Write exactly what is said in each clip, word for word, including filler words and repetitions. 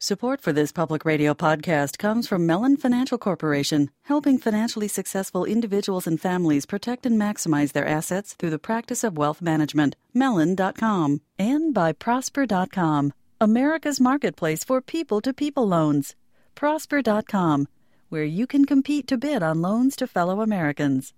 Support for this public radio podcast comes from Mellon Financial Corporation, helping financially successful individuals and families protect and maximize their assets through the practice of wealth management. Mellon dot com. And by Prosper dot com, America's marketplace for people-to-people loans. Prosper dot com, where you can compete to bid on loans to fellow Americans.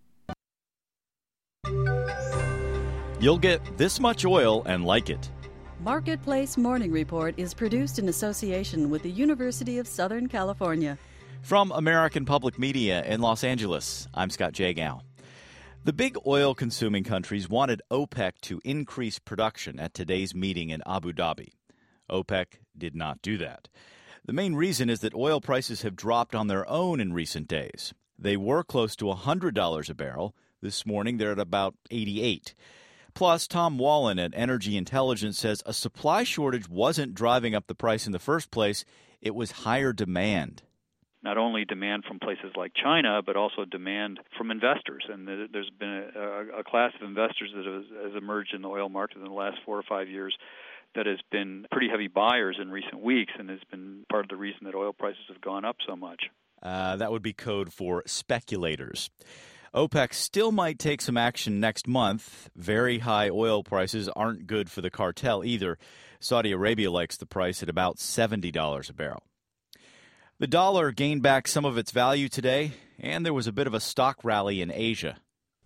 You'll get this much oil and like it. Marketplace Morning Report is produced in association with the University of Southern California. From American Public Media in Los Angeles, I'm Scott Jagow. The big oil-consuming countries wanted OPEC to increase production at today's meeting in Abu Dhabi. OPEC did not do that. The main reason is that oil prices have dropped on their own in recent days. They were close to one hundred dollars a barrel. This morning, they're at about eighty-eight dollars. Plus, Tom Wallen at Energy Intelligence says a supply shortage wasn't driving up the price in the first place. It was higher demand. Not only demand from places like China, but also demand from investors. And there's been a, a class of investors that has, has emerged in the oil market in the last four or five years that has been pretty heavy buyers in recent weeks and has been part of the reason that oil prices have gone up so much. Uh, that would be code for speculators. OPEC still might take some action next month. Very high oil prices aren't good for the cartel either. Saudi Arabia likes the price at about seventy dollars a barrel. The dollar gained back some of its value today, and there was a bit of a stock rally in Asia.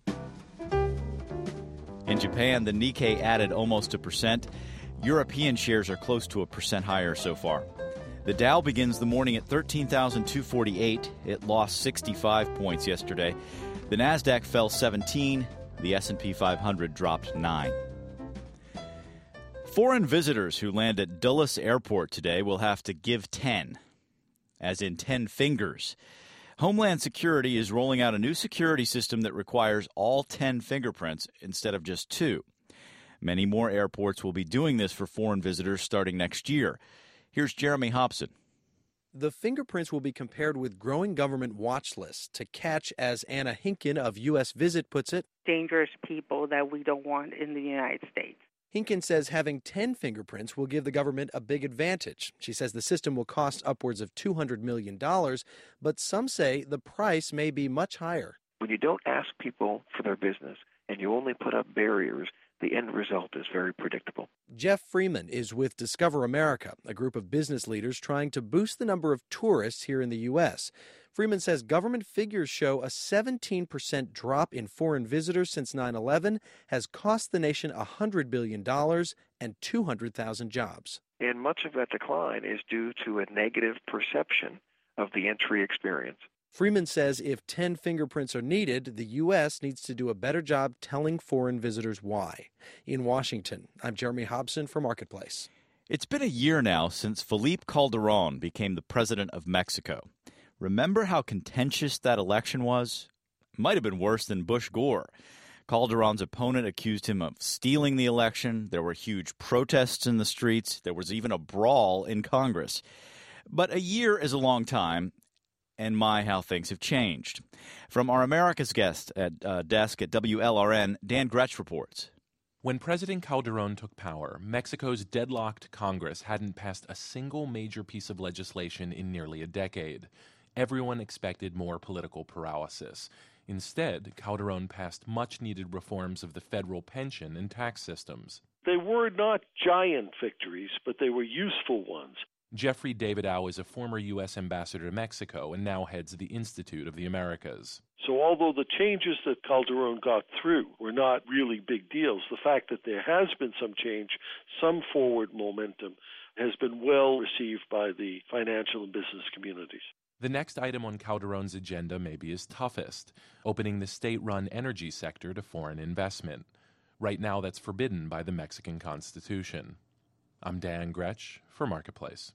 In Japan, the Nikkei added almost a percent. European shares are close to a percent higher so far. The Dow begins the morning at thirteen thousand two hundred forty-eight. It lost sixty-five points yesterday. The Nasdaq fell seventeen. The S and P five hundred dropped nine. Foreign visitors who land at Dulles Airport today will have to give ten, as in ten fingers. Homeland Security is rolling out a new security system that requires all ten fingerprints instead of just two. Many more airports will be doing this for foreign visitors starting next year. Here's Jeremy Hobson. The fingerprints will be compared with growing government watch lists to catch, as Anna Hinken of U S Visit puts it, dangerous people that we don't want in the United States. Hinken says having ten fingerprints will give the government a big advantage. She says the system will cost upwards of two hundred million dollars, but some say the price may be much higher. When you don't ask people for their business and you only put up barriers, the end result is very predictable. Jeff Freeman is with Discover America, a group of business leaders trying to boost the number of tourists here in the U S. Freeman says government figures show a seventeen percent drop in foreign visitors since nine eleven has cost the nation one hundred billion dollars and two hundred thousand jobs. And much of that decline is due to a negative perception of the entry experience. Freeman says if ten fingerprints are needed, the U S needs to do a better job telling foreign visitors why. In Washington, I'm Jeremy Hobson for Marketplace. It's been a year now since Felipe Calderón became the president of Mexico. Remember how contentious that election was? Might have been worse than Bush Gore. Calderón's opponent accused him of stealing the election. There were huge protests in the streets. There was even a brawl in Congress. But a year is a long time. And my, how things have changed. From our America's guest at uh, desk at W L R N, Dan Gretsch reports. When President Calderón took power, Mexico's deadlocked Congress hadn't passed a single major piece of legislation in nearly a decade. Everyone expected more political paralysis. Instead, Calderón passed much-needed reforms of the federal pension and tax systems. They were not giant victories, but they were useful ones. Jeffrey Davidow is a former U S ambassador to Mexico and now heads the Institute of the Americas. So although the changes that Calderón got through were not really big deals, the fact that there has been some change, some forward momentum, has been well received by the financial and business communities. The next item on Calderón's agenda may be his toughest, opening the state-run energy sector to foreign investment. Right now, that's forbidden by the Mexican Constitution. I'm Dan Gretsch for Marketplace.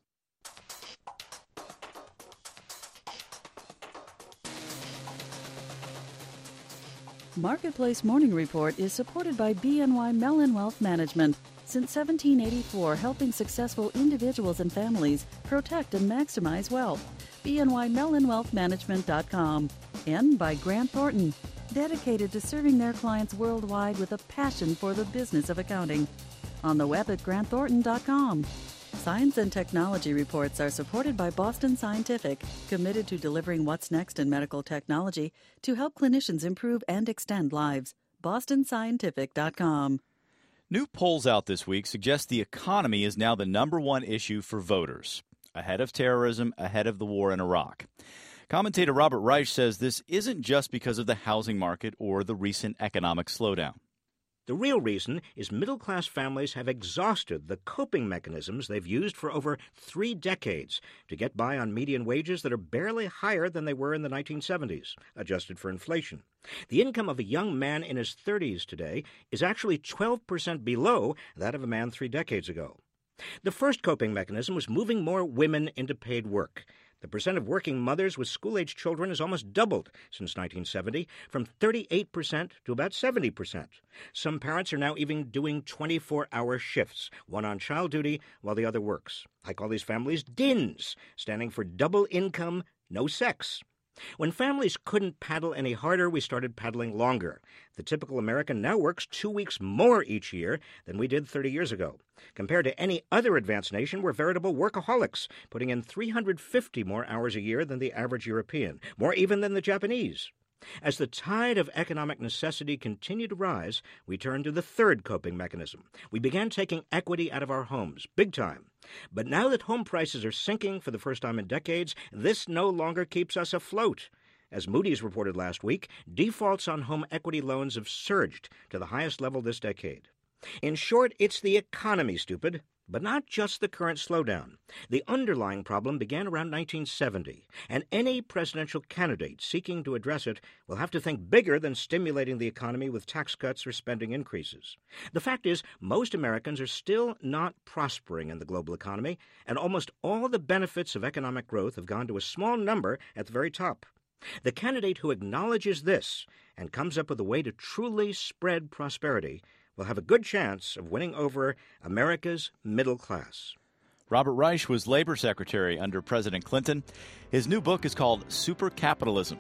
Marketplace Morning Report is supported by B N Y Mellon Wealth Management. Since seventeen eighty-four, helping successful individuals and families protect and maximize wealth. B N Y Mellon Wealth Management dot com. And by Grant Thornton, dedicated to serving their clients worldwide with a passion for the business of accounting. On the web at Grant Thornton dot com. Science and technology reports are supported by Boston Scientific, committed to delivering what's next in medical technology to help clinicians improve and extend lives. boston scientific dot com. New polls out this week suggest the economy is now the number one issue for voters, ahead of terrorism, ahead of the war in Iraq. Commentator Robert Reich says this isn't just because of the housing market or the recent economic slowdown. The real reason is middle-class families have exhausted the coping mechanisms they've used for over three decades to get by on median wages that are barely higher than they were in the nineteen seventies, adjusted for inflation. The income of a young man in his thirties today is actually twelve percent below that of a man three decades ago. The first coping mechanism was moving more women into paid work. The percent of working mothers with school-age children has almost doubled since nineteen seventy, from thirty-eight percent to about seventy percent. Some parents are now even doing twenty-four hour shifts, one on child duty while the other works. I call these families D I Ns, standing for double income, no sex. When families couldn't paddle any harder, we started paddling longer. The typical American now works two weeks more each year than we did thirty years ago. Compared to any other advanced nation, we're veritable workaholics, putting in three hundred fifty more hours a year than the average European, more even than the Japanese. As the tide of economic necessity continued to rise, we turned to the third coping mechanism. We began taking equity out of our homes, big time. But now that home prices are sinking for the first time in decades, this no longer keeps us afloat. As Moody's reported last week, defaults on home equity loans have surged to the highest level this decade. In short, it's the economy, stupid. But not just the current slowdown. The underlying problem began around nineteen seventy, and any presidential candidate seeking to address it will have to think bigger than stimulating the economy with tax cuts or spending increases. The fact is, most Americans are still not prospering in the global economy, and almost all the benefits of economic growth have gone to a small number at the very top. The candidate who acknowledges this and comes up with a way to truly spread prosperity will have a good chance of winning over America's middle class. Robert Reich was Labor Secretary under President Clinton. His new book is called Super Capitalism.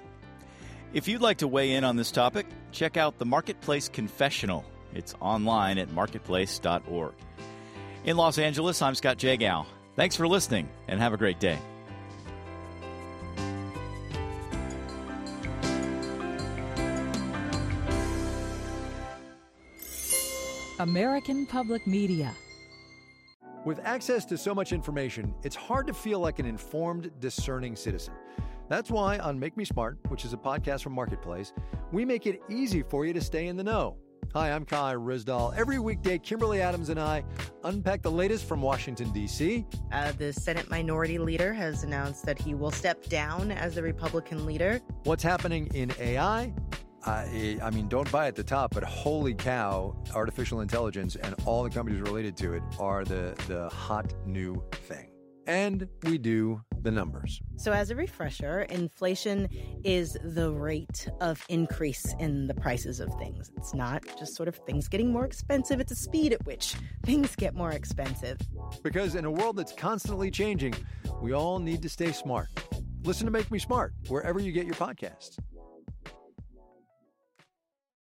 If you'd like to weigh in on this topic, check out the Marketplace Confessional. It's online at marketplace dot org. In Los Angeles, I'm Scott Jagow. Thanks for listening, and have a great day. American Public Media. With access to so much information, it's hard to feel like an informed, discerning citizen. That's why on Make Me Smart, which is a podcast from Marketplace, we make it easy for you to stay in the know. Hi, I'm Kai Rizdal. Every weekday, Kimberly Adams and I unpack the latest from Washington, D C. Uh, the Senate Minority Leader has announced that he will step down as the Republican leader. What's happening in A I? I, I mean, don't buy at the top, but holy cow, artificial intelligence and all the companies related to it are the, the hot new thing. And we do the numbers. So as a refresher, inflation is the rate of increase in the prices of things. It's not just sort of things getting more expensive. It's the speed at which things get more expensive. Because in a world that's constantly changing, we all need to stay smart. Listen to Make Me Smart wherever you get your podcasts.